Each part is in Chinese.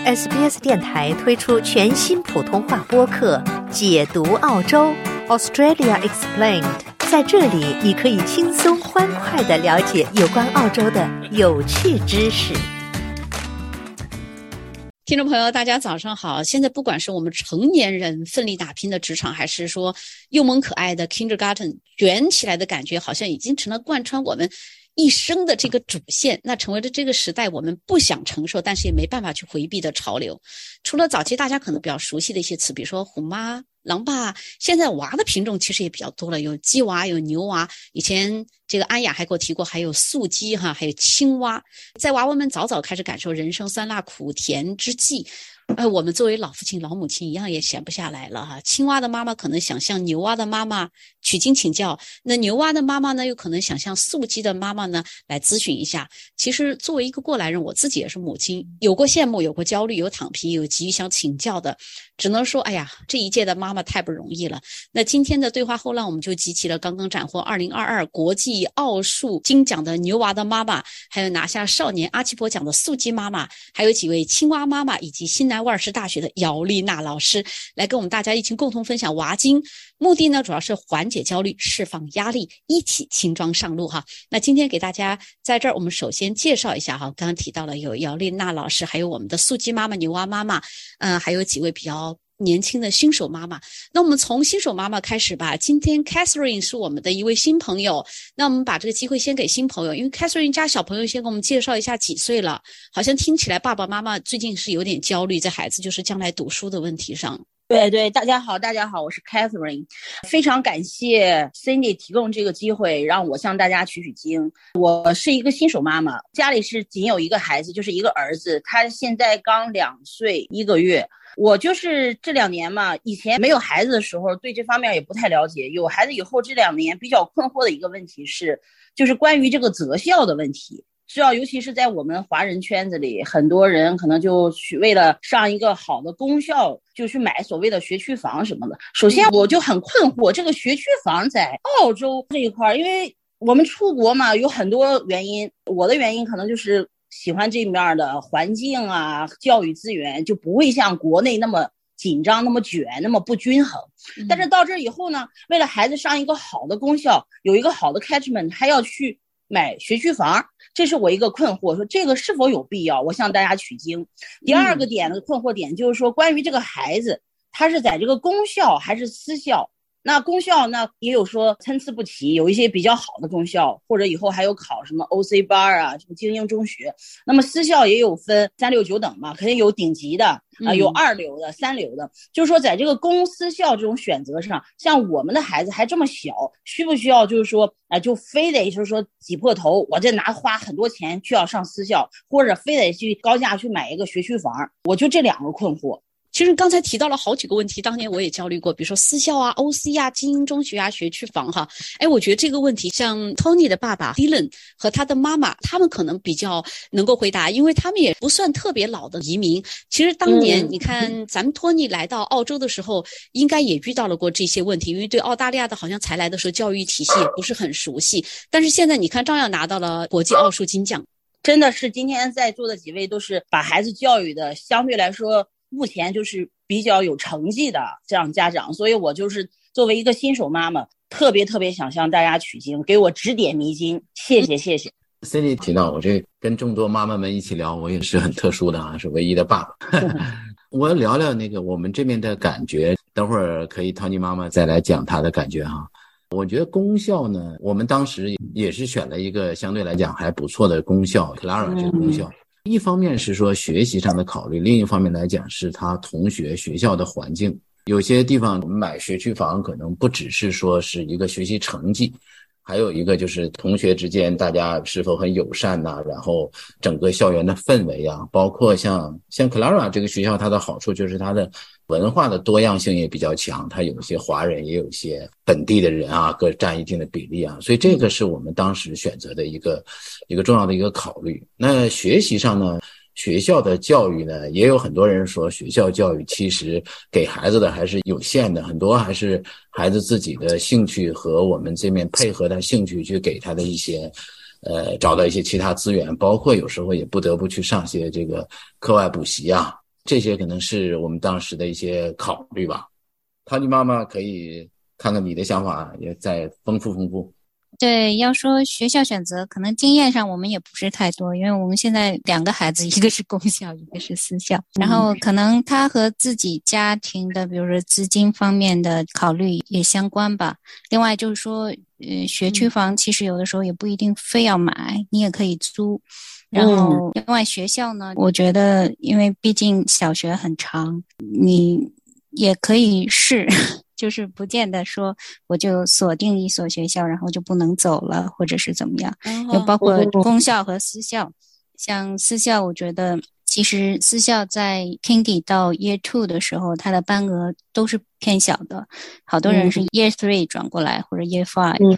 SBS 电台推出全新普通话播客《解读澳洲 Australia Explained》，在这里你可以轻松欢快地了解有关澳洲的有趣知识。 听众朋友大家早上好，现在不管是我们成年人奋力打拼的职场，还是说幼萌可爱的 kindergarten 卷起来的感觉，好像已经成了贯穿我们一生的这个主线，那成为了这个时代我们不想承受但是也没办法去回避的潮流。除了早期大家可能比较熟悉的一些词，比如说虎妈、狼爸，现在娃的品种其实也比较多了，有鸡娃，有牛娃，以前这个安雅还给我提过，还有素鸡哈，还有青蛙。在娃娃们早早开始感受人生酸辣苦甜之际，我们作为老父亲老母亲一样也闲不下来了哈。青蛙的妈妈可能想向牛蛙的妈妈取经请教，那牛蛙的妈妈呢又可能想向素鸡的妈妈呢来咨询一下。其实作为一个过来人，我自己也是母亲，有过羡慕，有过焦虑，有躺平，有急于想请教的，只能说哎呀，这一届的妈妈太不容易了。那今天的对话后浪，我们就集齐了刚刚斩获2022国际奥数金奖的牛娃的妈妈，还有拿下少年阿奇伯奖的素鸡妈妈，还有几位青蛙妈妈，以及新南威尔士大学的姚丽娜老师，来跟我们大家一起共同分享娃经。目的呢主要是缓解焦虑，释放压力，一起轻装上路哈。那今天给大家在这儿我们首先介绍一下哈，刚刚提到了有姚丽娜老师，还有我们的素鸡妈妈、牛蛙妈妈，还有几位比较年轻的新手妈妈。那我们从新手妈妈开始吧。今天 Catherine 是我们的一位新朋友，那我们把这个机会先给新朋友，因为 Catherine 家小朋友先给我们介绍一下几岁了，好像听起来爸爸妈妈最近是有点焦虑，在孩子就是将来读书的问题上。 对，大家好，我是 Catherine， 非常感谢 Cindy 提供这个机会让我向大家取经。我是一个新手妈妈，家里是仅有一个孩子，就是一个儿子，他现在刚2岁1个月。我就是这2年嘛，以前没有孩子的时候对这方面也不太了解，有孩子以后这2年比较困惑的一个问题是，就是关于这个择校的问题。知道尤其是在我们华人圈子里，很多人可能就去为了上一个好的公校就去买所谓的学区房什么的。首先我就很困惑，这个学区房在澳洲这一块，因为我们出国嘛，有很多原因，我的原因可能就是喜欢这面的环境啊，教育资源就不会像国内那么紧张，那么卷，那么不均衡。但是到这以后呢，为了孩子上一个好的公校，有一个好的 catchment， 还要去买学区房，这是我一个困惑，说这个是否有必要，我向大家取经。第二个点的困惑点就是说，关于这个孩子他是在这个公校还是私校。那公校呢也有说参差不齐，有一些比较好的公校，或者以后还有考什么 OC 班啊，什么精英中学。那么私校也有分3、6、9等嘛，肯定有顶级的有2流的、3流的。就是说在这个公私校这种选择上，像我们的孩子还这么小，需不需要就是说就非得就是说挤破头，我这花很多钱去要上私校，或者非得去高价去买一个学区房。我就这2个困惑。 其实刚才提到了好几个问题，当年我也焦虑过，比如说私校啊、OC 啊、精英中学啊、学区房哈。我觉得这个问题像 Tony 的爸爸 Dylan 和他的妈妈，他们可能比较能够回答，因为他们也不算特别老的移民。其实当年你看咱们 Tony 来到澳洲的时候，应该也遇到了过这些问题，因为对澳大利亚的好像才来的时候教育体系也不是很熟悉，但是现在你看照样拿到了国际奥数金奖。 真的是今天在座的几位都是把孩子教育的相对来说目前就是比较有成绩的这样家长，所以我就是作为一个新手妈妈，特别想向大家取经，给我指点迷津，谢谢。 Cindy 提到我这跟众多妈妈们一起聊，我也是很特殊的啊，是唯一的爸爸。我聊聊那个我们这边的感觉，等会儿可以Tony妈妈再来讲她的感觉哈。我觉得公校呢，我们当时也是选了一个相对来讲还不错的公校 Clara 这个公校。一方面是说学习上的考虑，另一方面来讲是他同学学校的环境。有些地方我们买学区房可能不只是说是一个学习成绩，还有一个就是同学之间大家是否很友善呐，然后整个校园的氛围啊，包括像 Clara 这个学校，它的好处就是它的文化的多样性也比较强，它有一些华人，也有一些本地的人啊，各占一定的比例啊，所以这个是我们当时选择的一个重要的一个考虑。那学习上呢，学校的教育呢，也有很多人说学校教育其实给孩子的还是有限的，很多还是孩子自己的兴趣和我们这边配合他兴趣去给他的一些找到一些其他资源，包括有时候也不得不去上些这个课外补习啊。 这些可能是我们当时的一些考虑吧。Tony妈妈可以看看你的想法，也再丰富丰富。 对，要说学校选择，可能经验上我们也不是太多，因为我们现在2个孩子，一个是公校，一个是私校，然后可能他和自己家庭的，比如说资金方面的考虑也相关吧。另外就是说，学区房其实有的时候也不一定非要买，你也可以租。然后另外学校呢，我觉得因为毕竟小学很长，你也可以试。就是不见得说我就锁定一所学校，然后就不能走了，或者是怎么样。就包括公校和私校。像私校，我觉得其实私校在 Kindy 到 Year 2的时候，它的班额都是偏小的，好多人是 Year 3转过来，或者 Year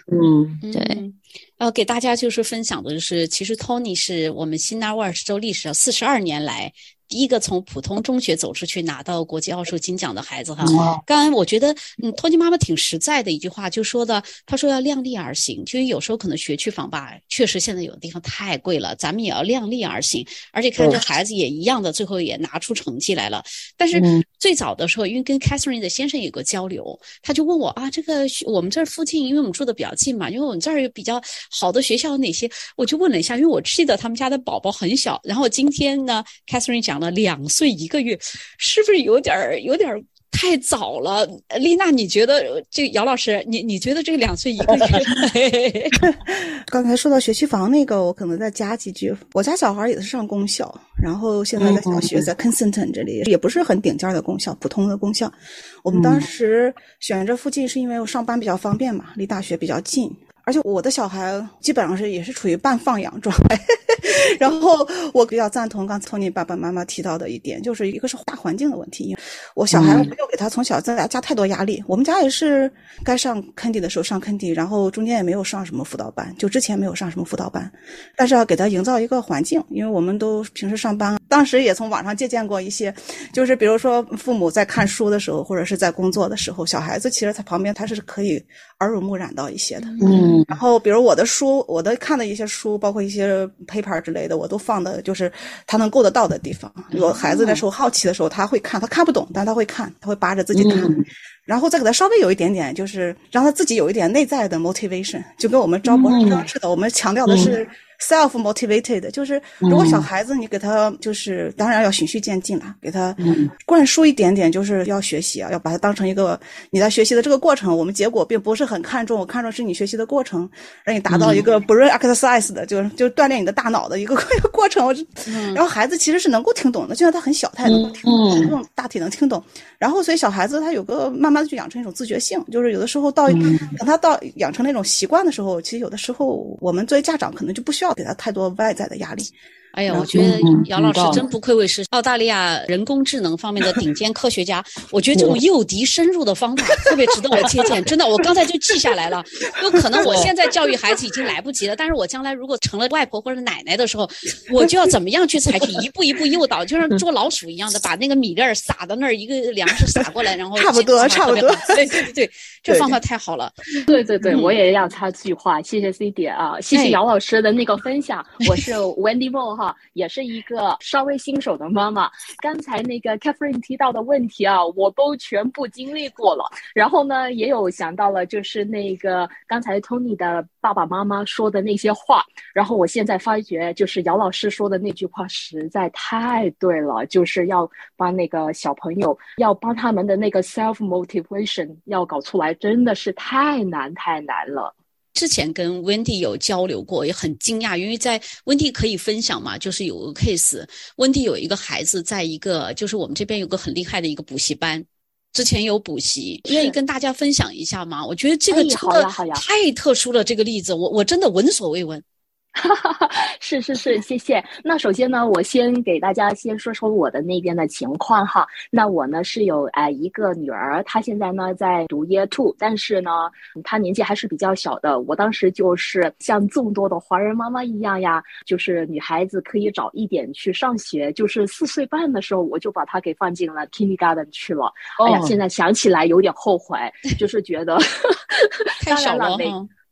5。对。 给大家就是分享的就是，其实 Tony 是我们新南威尔士州历史上42年来第一个从普通中学走出去拿到国际奥数金奖的孩子哈。刚才我觉得Tony 妈妈挺实在的一句话，就说的，她说要量力而行，就是有时候可能学区房吧，确实现在有的地方太贵了，咱们也要量力而行，而且看这孩子也一样的，最后也拿出成绩来了。但是最早的时候，因为跟 Catherine 的先生有个交流，他就问我啊，这个我们这儿附近，因为我们住的比较近嘛，因为我们这儿有比较好的学校有哪些，我就问了一下，因为我记得他们家的宝宝很小，然后今天呢 Catherine 讲了2岁1个月，是不是有点太早了？丽娜，你觉得这姚老师，你觉得这个2岁1个月？ 刚才说到学区房那个，我可能再加几句。我家小孩也是上公校，然后现在在小学在 Kensington 这里，也不是很顶尖的公校，普通的公校。我们当时选这附近是因为我上班比较方便嘛，离大学比较近。而且我的小孩基本上也是处于半放养状态然后我比较赞同刚才Tony爸爸妈妈提到的一点，就是一个是大环境的问题。我小孩没有给他从小在加太多压力，我们家也是该上坑地的时候上坑地，然后中间也没有上什么辅导班，就之前没有上什么辅导班，但是要给他营造一个环境，因为我们都平时上班，当时也从网上借鉴过一些，就是比如说父母在看书的时候或者是在工作的时候，小孩子其实在旁边他是可以耳濡目染到一些的。然后比如我的书，我的看的一些书，包括一些 paper 之类的，我都放的就是他能够得到的地方。有孩子那时候好奇的时候，他会看，他看不懂，但他会看，他会扒着自己看。然后再给他稍微有一点点，就是让他自己有一点内在的 motivation， 就跟我们招博士生似的，我们强调的是 self motivated， 就是如果小孩子你给他就是当然要循序渐进了，给他灌输一点点，就是要学习啊，要把它当成一个你在学习的这个过程，我们结果并不是很看重，我看重是你学习的过程，让你达到一个 brain exercise 的，就锻炼你的大脑的一个过程。然后孩子其实是能够听懂的，就像他很小他也能够听懂，这种大体能听懂。然后所以小孩子他有个慢慢的就养成一种自觉性，就是有的时候等他到养成那种习惯的时候，其实有的时候我们作为家长可能就不需要给他太多外在的压力。 哎呀，我觉得姚老师真不愧为是澳大利亚人工智能方面的顶尖科学家。我觉得这种诱敌深入的方法特别值得我借鉴，真的，我刚才就记下来了。有可能我现在教育孩子已经来不及了，但是我将来如果成了外婆或者奶奶的时候，我就要怎么样去采取一步一步诱导，就像捉老鼠一样的，把那个米粒儿撒到那儿，一个粮食撒过来，然后差不多。 对，这方法太好了。 对，我也要插句话，谢谢 C 姐啊，谢谢姚老师的那个分享。我是 Wendy Mo 哈，也是一个稍微新手的妈妈。刚才那个 Catherine 提到的问题啊，我都全部经历过了。然后呢，也有想到了，就是那个刚才 Tony 的爸爸妈妈说的那些话。然后我现在发觉，就是姚老师说的那句话实在太对了，就是要帮那个小朋友，要帮他们的那个 self motivation 要搞出来，真的是太难了。 之前跟 Wendy 有交流过，也很惊讶，因为在 Wendy 可以分享嘛，就是有个 case， Wendy 有一个孩子在一个就是我们这边有个很厉害的一个补习班，之前有补习，愿意跟大家分享一下吗？我觉得这个真的太特殊了，这个例子我真的闻所未闻。 是，谢谢。那首先呢，我先给大家先说说我的那边的情况哈。那我呢是有一个女儿，她现在呢在读 Year 2，但是呢她年纪还是比较小的。我当时就是像众多的华人妈妈一样呀，就是女孩子可以早一点去上学，就是4岁半的时候我就把她给放进了 Kindergarten 去了。哎呀，现在想起来有点后悔，就是觉得太小了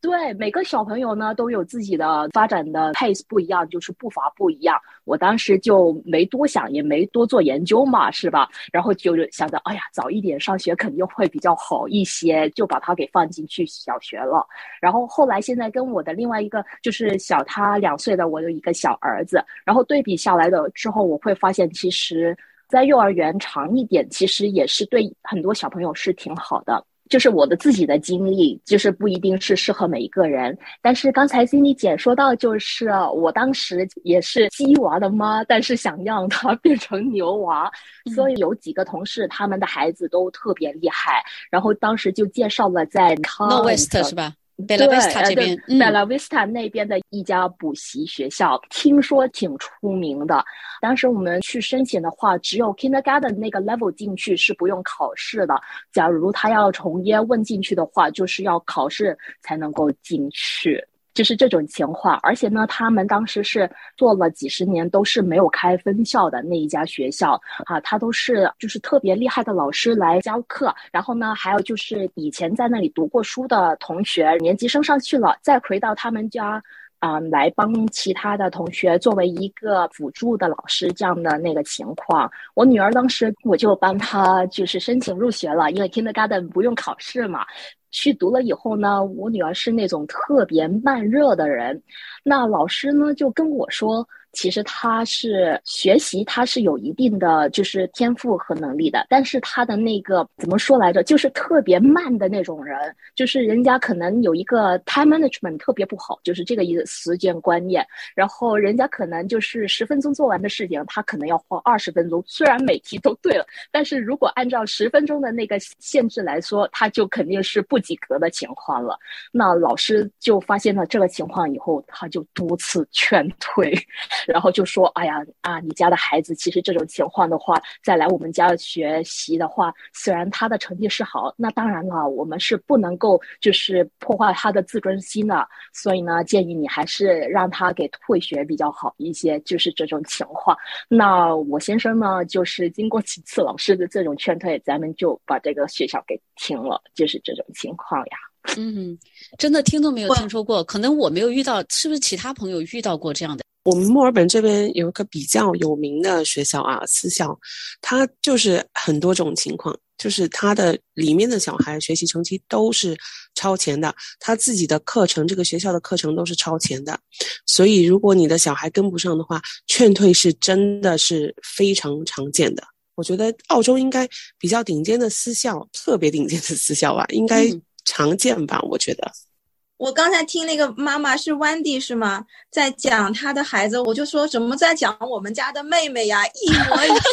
对，每个小朋友呢都有自己的发展的 pace 不一样，就是步伐不一样。我当时就没多想，也没多做研究嘛，是吧？然后就是想着，哎呀，早一点上学肯定会比较好一些，就把他给放进去小学了。然后后来现在跟我的另外一个就是小他2岁的我有一个小儿子，然后对比下来的之后，我会发现其实在幼儿园长一点，其实也是对很多小朋友是挺好的。就是我的自己的经历，就是不一定是适合每一个人。但是刚才 Cindy 姐说到，就是我当时也是鸡娃的妈，但是想让它变成牛娃，所以有几个同事他们的孩子都特别厉害，然后当时就介绍了在 Norwest 是吧？Bella Vista 这边 ，Bella Vista 那边的一家补习学校，听说挺出名的。当时我们去申请的话，只有 Kindergarten 那个 level 进去是不用考试的。假如他要从 Year 1进去的话，就是要考试才能够进去。就是这种情况，而且呢，他们当时是做了几十年都是没有开分校的那一家学校啊，他都是就是特别厉害的老师来教课，然后呢，还有就是以前在那里读过书的同学，年级升上去了，再回到他们家。来帮其他的同学作为一个辅助的老师这样的那个情况。我女儿当时我就帮她就是申请入学了，因为 Kindergarten 不用考试嘛。去读了以后呢，我女儿是那种特别慢热的人，那老师呢就跟我说，其实她是学习，她是有一定的就是天赋和能力的，但是她的那个怎么说来着，就是特别慢的那种人，就是人家可能有一个 time management 特别不好，就是这个一个时间观念，然后人家可能就是10分钟做完的事情，他可能要花20分钟，虽然每题都对了，但是如果按照10分钟的那个限制来说，他就肯定是不及格的情况了。那老师就发现了这个情况以后，他就多次劝退，然后就说，哎呀你家的孩子其实这种情况的话，再来我们家学习的话，虽然他的成绩是好，那当然了，我们是不能够就是破坏他的自尊心的，所以呢，建议你还是让他给退学比较好一些，就是这种情况。那我先生呢，就是经过几次老师的这种劝退，咱们就把这个学校给停了，就是这种情况呀。 真的听都没有听说过，可能我没有遇到，是不是其他朋友遇到过这样的？ 我们墨尔本这边有一个比较有名的学校啊，私校，它就是很多种情况，就是它的里面的小孩学习成绩都是超前的，他自己的课程，这个学校的课程都是超前的，所以如果你的小孩跟不上的话，劝退是真的是非常常见的。我觉得澳洲应该比较顶尖的私校，特别顶尖的私校吧，应该常见吧，我觉得。 我刚才听那个妈妈是 Wendy 是吗？在讲她的孩子，我就说怎么在讲我们家的妹妹呀，一模一样。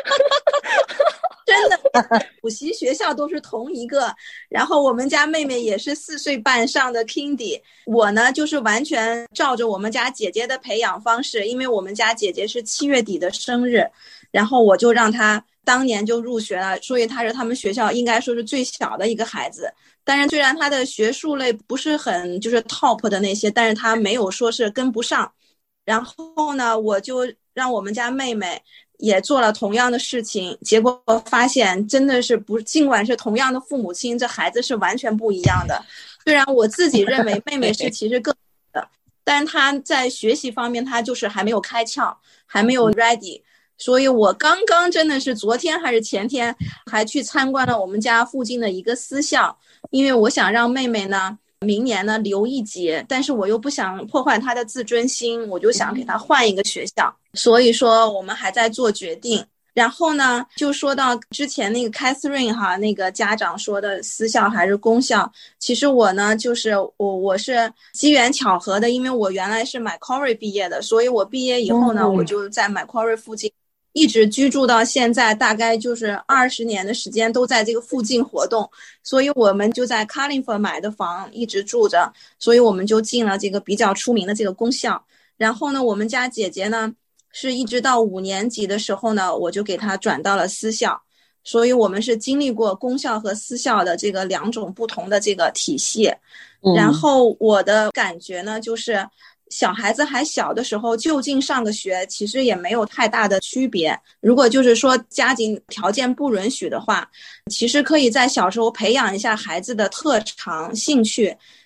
真的，补习学校都是同一个，然后我们家妹妹也是4岁半上的 Kindy。我呢就是完全照着我们家姐姐的培养方式，因为我们家姐姐是7月底的生日，然后我就让她当年就入学了，所以她是他们学校应该说是最小的一个孩子。当然虽然他的学术类不是很就是 top 的那些，但是他没有说是跟不上。然后呢，我就让我们家妹妹也做了同样的事情，结果发现真的是不，尽管是同样的父母亲，这孩子是完全不一样的。虽然我自己认为妹妹是其实更的，但是她在学习方面她就是还没有开窍，还没有 ready。所以我刚刚真的是昨天还是前天还去参观了我们家附近的一个私校，因为我想让妹妹呢明年呢留一级，但是我又不想破坏她的自尊心，我就想给她换一个学校，所以说我们还在做决定。然后呢就说到之前那个 Catherine 哈，那个家长说的私校还是公校，其实我呢就是我是机缘巧合的，因为我原来是 Macquarie 毕业的，所以我毕业以后呢我就在 Macquarie 附近一直居住到现在，大概就是20年的时间都在这个附近活动，所以我们就在 Carlingford 买的房一直住着，所以我们就进了这个比较出名的这个公校。然后呢我们家姐姐呢是一直到5年级的时候呢，我就给她转到了私校，所以我们是经历过公校和私校的这个2种不同的这个体系。然后我的感觉呢就是小孩子还小的时候就近上个学其实也没有太大的区别，如果就是说家庭条件不允许的话，其实可以在小时候培养一下孩子的特长兴趣，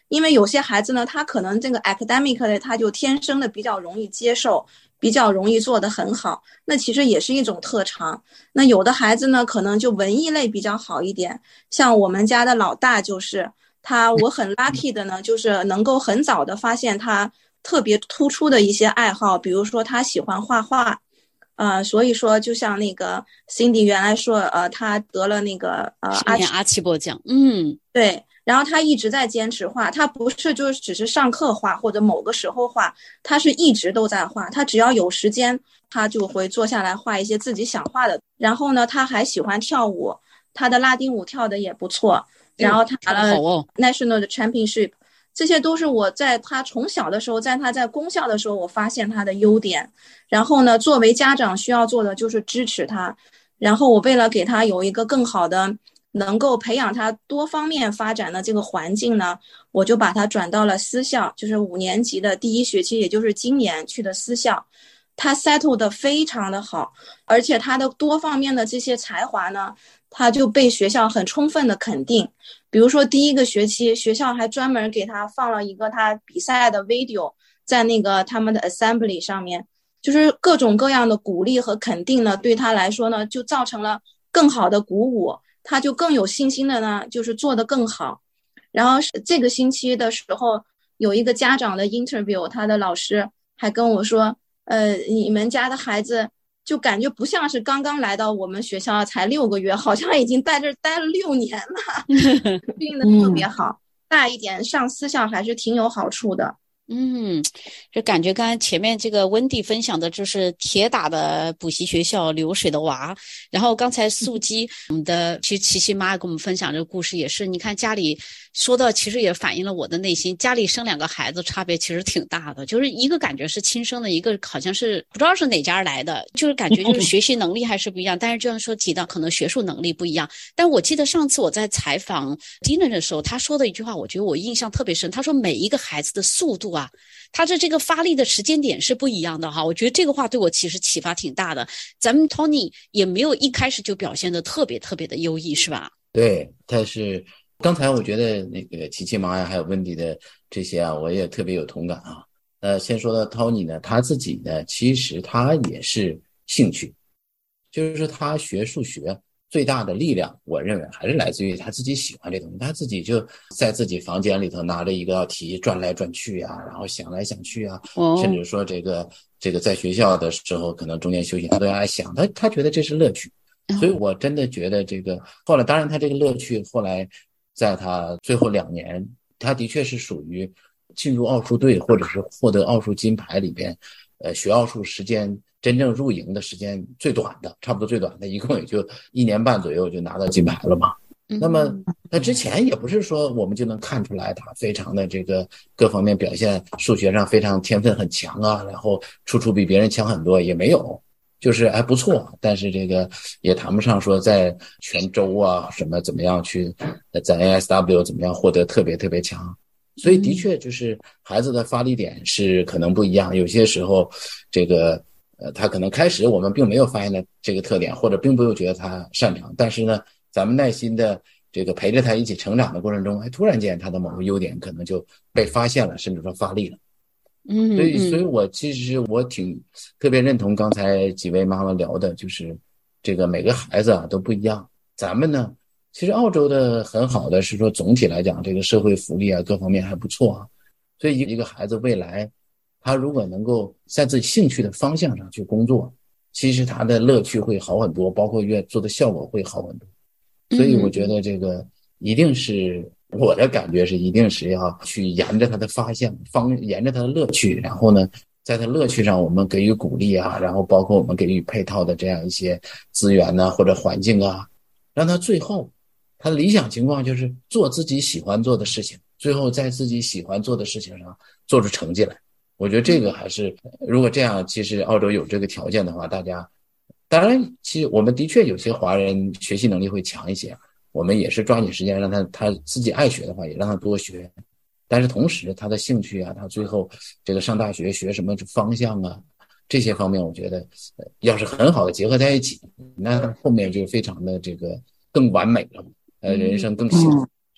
因为有些孩子呢，他可能这个 academic 的他就天生的比较容易接受，比较容易做得很好，那其实也是一种特长。那有的孩子呢，可能就文艺类比较好一点，像我们家的老大就是他，我很 lucky 的呢，就是能够很早的发现他特别突出的一些爱好，比如说他喜欢画画。所以说就像那个 Cindy 原来说，他得了那个阿奇伯奖， 对，然后他一直在坚持画，他不是就只是上课画或者某个时候画，他是一直都在画，他只要有时间，他就会坐下来画一些自己想画的。然后呢，他还喜欢跳舞，他的拉丁舞跳的也不错，然后他拿了 National 的 Championship。这些都是我在他从小的时候，在他在公校的时候，我发现他的优点。然后呢，作为家长需要做的就是支持他。然后我为了给他有一个更好的能够培养他多方面发展的这个环境呢，我就把他转到了私校，就是5年级的第1学期，也就是今年去的私校。他 settle 的非常的好，而且他的多方面的这些才华呢，他就被学校很充分的肯定。比如说第1个学期，学校还专门给他放了一个他比赛的 video 在那个他们的 assembly 上面，就是各种各样的鼓励和肯定呢，对他来说呢，就造成了更好的鼓舞，他就更有信心的呢，就是做得更好。然后这个星期的时候，有一个家长的 interview， 他的老师还跟我说，你们家的孩子就感觉不像是刚刚来到我们学校才6个月，好像已经在这待了6年了，运的特别好。大一点上私校还是挺有好处的。 这感觉刚才前面这个温蒂分享的就是铁打的补习学校流水的娃，然后刚才素姬我们的其实琪琪妈跟我们分享这个故事也是，你看家里说的其实也反映了我的内心，家里生2个孩子差别其实挺大的，就是一个感觉是亲生的，一个好像是不知道是哪家来的，就是感觉就是学习能力还是不一样，但是这样说提到可能学术能力不一样。但我记得上次我在采访 Dina 的时候，他说的一句话我觉得我印象特别深，他说每一个孩子的速度啊，他的这个发力的时间点是不一样的哈，我觉得这个话对我其实启发挺大的。咱们 Tony 也没有一开始就表现的特别特别的优异是吧？ 对，但是刚才我觉得那个琪琪妈呀还有温迪的这些啊，我也特别有同感啊。先说到 Tony 呢，他自己呢其实他也是兴趣，就是他学数学最大的力量，我认为还是来自于他自己喜欢这东西。他自己就在自己房间里头拿着一个道题转来转去啊，然后想来想去啊，甚至说这个在学校的时候可能中间休息他都要爱想，他觉得这是乐趣。所以我真的觉得这个后来，当然他这个乐趣后来在他最后2年，他的确是属于进入奥数队或者是获得奥数金牌里边学奥数时间真正入营的时间最短的，差不多最短的，一共也就1年半左右就拿到金牌了嘛。那么他之前也不是说我们就能看出来他非常的这个各方面表现，数学上非常天分很强啊，然后处比别人强很多，也没有，就是还不错，但是这个也谈不上说在全州啊什么怎么样去在 ASW 怎么样获得特别特别强。所以的确就是孩子的发力点是可能不一样，有些时候这个他可能开始我们并没有发现了这个特点，或者并不觉得他擅长，但是呢咱们耐心的这个陪着他一起成长的过程中，突然间他的某个优点可能就被发现了，甚至说发力了。所以我其实我挺特别认同刚才几位妈妈聊的，就是这个每个孩子啊都不一样。咱们呢其实澳洲的很好的是说总体来讲这个社会福利啊各方面还不错啊，所以一个孩子未来他如果能够在自己兴趣的方向上去工作，其实他的乐趣会好很多，包括做的效果会好很多。所以我觉得这个一定是我的感觉是一定是要去沿着他的沿着他的乐趣，然后呢在他乐趣上我们给予鼓励啊，然后包括我们给予配套的这样一些资源啊或者环境啊，让他最后他的理想情况就是做自己喜欢做的事情，最后在自己喜欢做的事情上做出成绩来。我觉得这个还是如果这样，其实澳洲有这个条件的话，大家当然其实我们的确有些华人学习能力会强一些，我们也是抓紧时间让他自己爱学的话也让他多学，但是同时他的兴趣啊，他最后这个上大学学什么方向啊，这些方面我觉得要是很好的结合在一起，那后面就非常的这个更完美了，人生更幸福。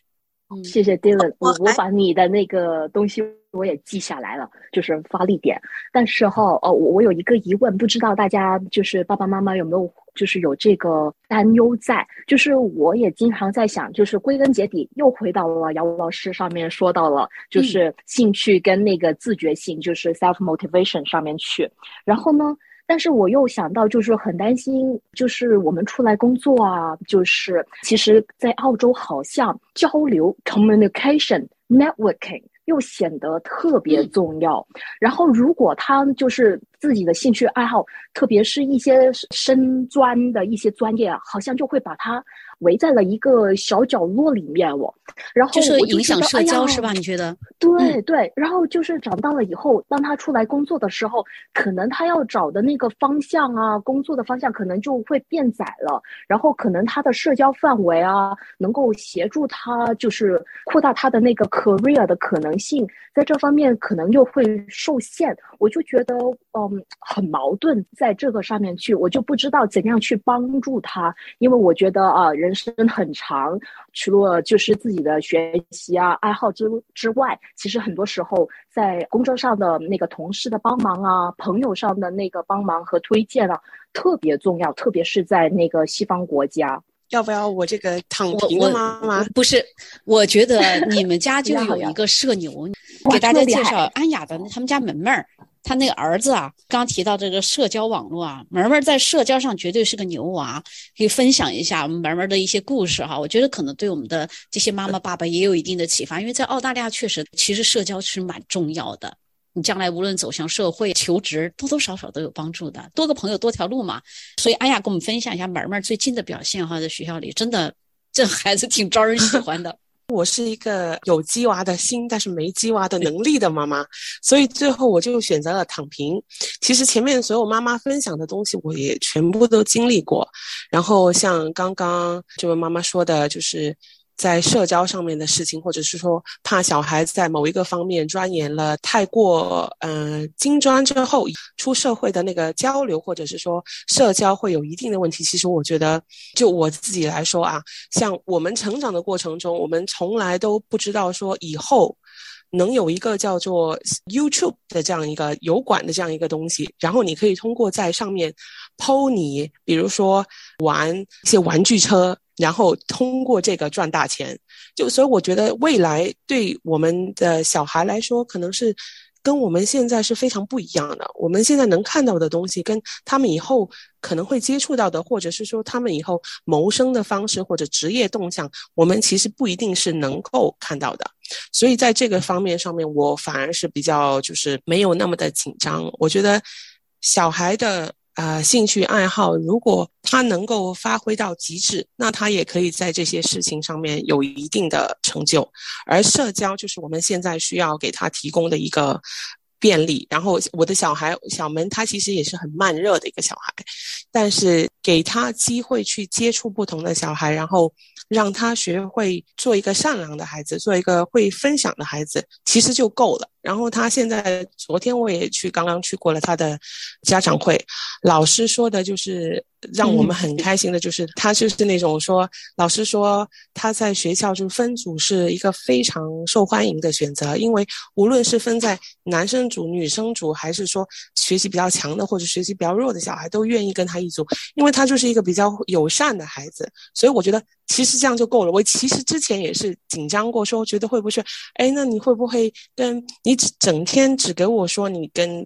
谢谢 Dylan， 我把你的那个东西我也记下来了，就是发力点。但是我有一个疑问，不知道大家就是爸爸妈妈有没有就是有这个担忧在，就是我也经常在想，就是归根结底又回到了姚老师上面说到了，就是兴趣跟那个自觉性，就是 self motivation 上面去。然后呢，但是我又想到，就是很担心，就是我们出来工作啊，就是其实在澳洲好像交流 communication networking 又显得特别重要。然后如果他就是自己的兴趣爱好，特别是一些深专的一些专业，好像就会把他围在了一个小角落里面然后就是影响社交是吧？你觉得？ 对对，然后就是长大了以后，当他出来工作的时候，可能他要找的那个方向啊，工作的方向可能就会变窄了，然后可能他的社交范围啊，能够协助他就是扩大他的那个 career 的可能性，在这方面可能又会受限。我就觉得很矛盾，在这个上面去，我就不知道怎样去帮助他，因为我觉得人生很长，除了就是自己的学习啊爱好之外，其实很多时候在工作上的那个同事的帮忙啊，朋友上的那个帮忙和推荐啊，特别重要，特别是在那个西方国家。 要不要我这个躺平的妈妈？ 不是，我觉得你们家就有一个社牛，给大家介绍安雅的他们家门门儿。他那个儿子啊，刚提到这个社交网络啊，门门在社交上绝对是个牛娃，可以分享一下我们门门的一些故事哈。我觉得可能对我们的这些妈妈爸爸也有一定的启发，因为在澳大利亚确实，其实社交是蛮重要的。你将来无论走向社会、求职，多多少少都有帮助的。多个朋友多条路嘛。所以安雅跟我们分享一下门门最近的表现哈，在学校里真的这孩子挺招人喜欢的。 我是一个有鸡娃的心，但是没鸡娃的能力的妈妈，所以最后我就选择了躺平。其实前面所有妈妈分享的东西，我也全部都经历过。然后像刚刚这位妈妈说的，就是在社交上面的事情，或者是说怕小孩子在某一个方面钻研了太过精专之后，出社会的那个交流或者是说社交会有一定的问题。其实我觉得就我自己来说啊，像我们成长的过程中，我们从来都不知道说以后能有一个叫做 YouTube 的这样一个油管的这样一个东西，然后你可以通过在上面 po 你比如说玩一些玩具车，然后通过这个赚大钱。所以我觉得未来对我们的小孩来说，可能是跟我们现在是非常不一样的。我们现在能看到的东西，跟他们以后可能会接触到的，或者是说他们以后谋生的方式或者职业动向，我们其实不一定是能够看到的。所以在这个方面上面，我反而是比较就是没有那么的紧张。我觉得小孩的兴趣爱好，如果他能够发挥到极致，那他也可以在这些事情上面有一定的成就。而社交就是我们现在需要给他提供的一个便利。然后我的小孩小门他其实也是很慢热的一个小孩，但是给他机会去接触不同的小孩，然后让他学会做一个善良的孩子，做一个会分享的孩子，其实就够了。然后他现在昨天我也刚刚去过了他的家长会，老师说的就是让我们很开心的，就是他就是那种说，老师说他在学校就分组是一个非常受欢迎的选择，因为无论是分在男生组女生组，还是说学习比较强的或者学习比较弱的小孩都愿意跟他一组，因为他就是一个比较友善的孩子。所以我觉得其实这样就够了。我其实之前也是紧张过，说觉得会不会那你会不会跟你整天只给我说你跟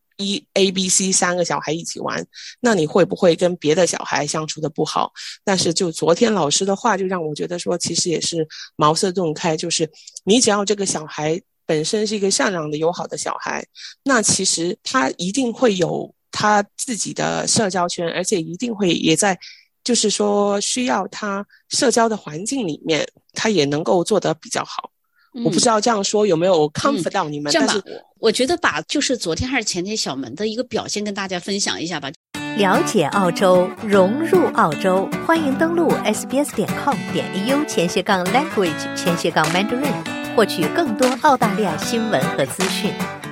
A、B、C 3个小孩一起玩，那你会不会跟别的小孩相处的不好？但是就昨天老师的话就让我觉得说，其实也是茅塞顿开，就是你只要这个小孩本身是一个善良的友好的小孩，那其实他一定会有他自己的社交圈，而且一定会也在就是说需要他社交的环境里面，他也能够做得比较好。我不知道这样说有没有 comfort 到你们。 这样吧，我觉得把就是昨天还是前天小门的一个表现跟大家分享一下吧。 了解澳洲，融入澳洲，欢迎登录 sbs.com.au/language/mandarin 获取更多澳大利亚新闻和资讯。